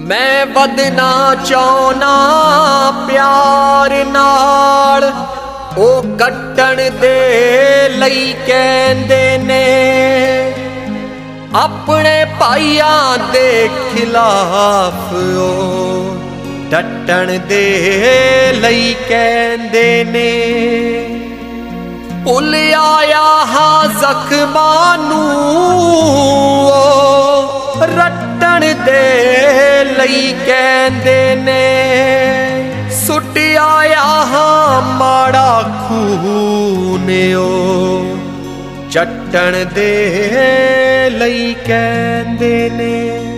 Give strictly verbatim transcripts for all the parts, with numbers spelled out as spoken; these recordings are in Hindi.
मैं बदना चाहना प्यार नाल ओ कट्टण दे लई कहंदे ने अपने भाइयां दे खिलाफ ओ डटण दे लई कहंदे ने भुल आया हाँ जख्मां नूं रटण दे लई कहंदे ने सुट आया हाँ माड़ा खून ओ चट्टण दे लई कहंदे ने।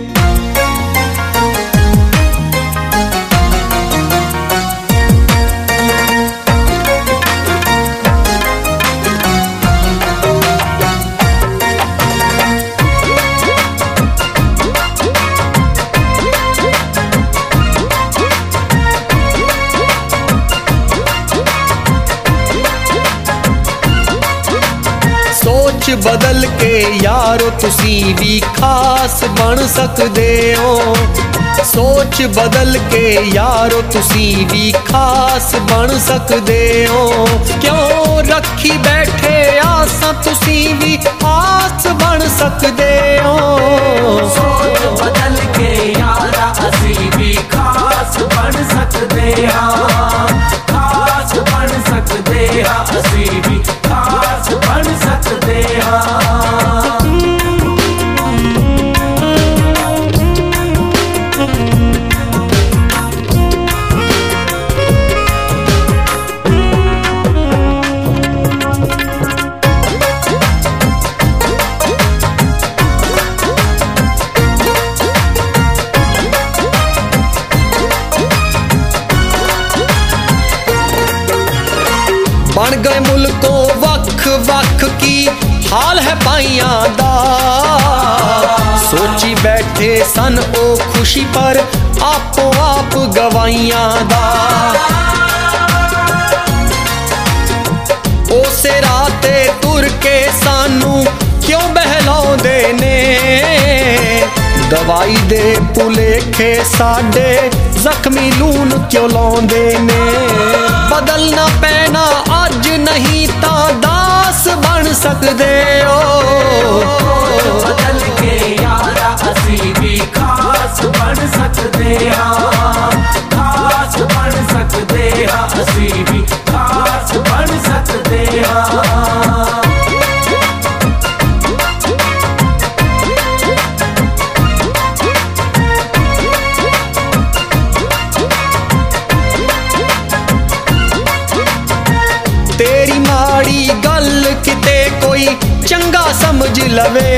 सोच बदल के यारो तुसी भी खास बन सकदे हो। सोच बदल के यारो तुसी भी खास बन सकदे हो। क्यों रखी बैठे आसां तुसी भी खास बन सकदे हो। सोच बदल के यारा असी भी खास बन सकदे हां, खास बन सकदे हां, असी भी खास बन सकदे हां। बन गए मुल्कों वख वख की हाल है भाइयां दा। सोची बैठे सन ओ खुशी पर आपो आप गवाइयां दा। उसे राते तुर के सानू क्यों बहलाउंदे ने। दवाई दे भुलेखे साडे जख्मी लून क्यों लाउंदे ने। बदलना पैना अज नहीं ता दास बन सकदे हो। बदल के यारा असी भी खास बन सकदे हां, खास बन सकदे हां, असी भी खास बन सकदे हां। तेरी माड़ी गल किते कोई चंगा समझ लवे।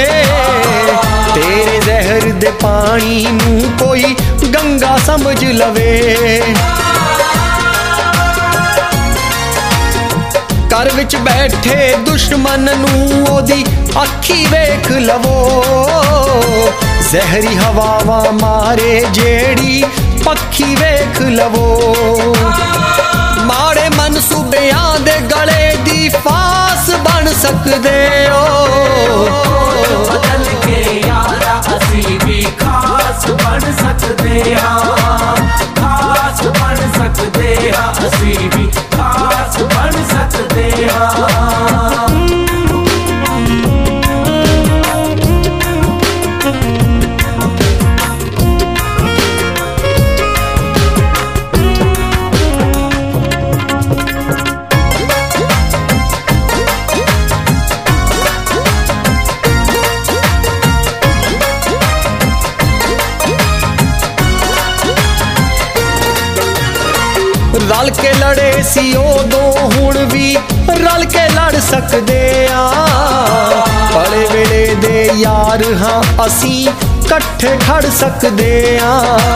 तेरे जहर दे पानी नू कोई गंगा समझ लवे। घर विच बैठे दुश्मन नू ओदी अखी वेख लवो। जहरी हवावां मारे जेड़ी पक्षी वेख लवो। माड़े मनसूबियां दे गले दी फास बन सकदे हो। बदल के यारा असी भी खास बन सकदे हां, खास बन सकदे हां, असी भी खास बन सकदे हां। रल के लड़े सी उदों हुण भी रल के लड़ सकदे आ। बड़े वेले दे यार हाँ असी कट्ठे खड़ सकदे आ।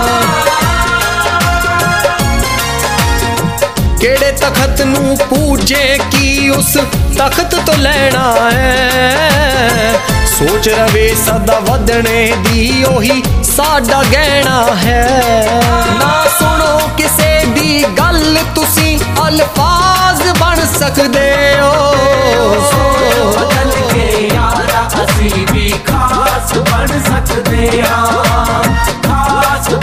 केड़े तखत नू पूजे की उस तखत तो लेना है। सोच रवे सदा वधने दी ओही साडा गहना है। ना सुनो किसे दी गल तुसी अल्फाज बन सकदे हो। बदल के यारा असी भी खास बन सकदे हां, खास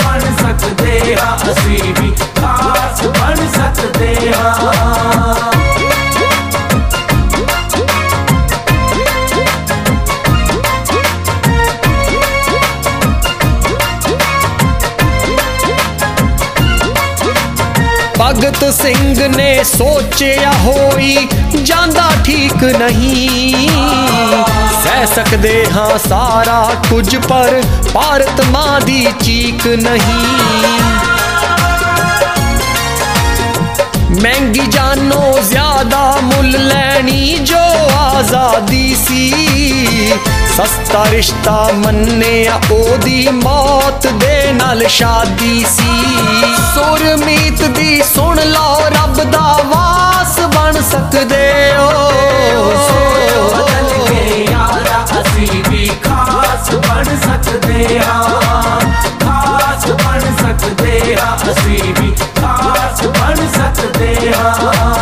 भगत सिंह ने सोचिया होई जांदा ठीक नहीं, सह सकदे हाँ सारा कुछ पर भारत मां दी चीक नहीं। महंगी जानो ज्यादा मुल लैनी जो आजादी सी, सस्ता रिश्ता मन्निया ओदी मौत दे नाल शादी सी। सुरमीत दी सुन लो रब दा वास बन सकदे हो, बदल के यारा असी भी खास बन सकदे हाँ, खास बन सकदे हाँ, असी भी खास बन सकदे हाँ।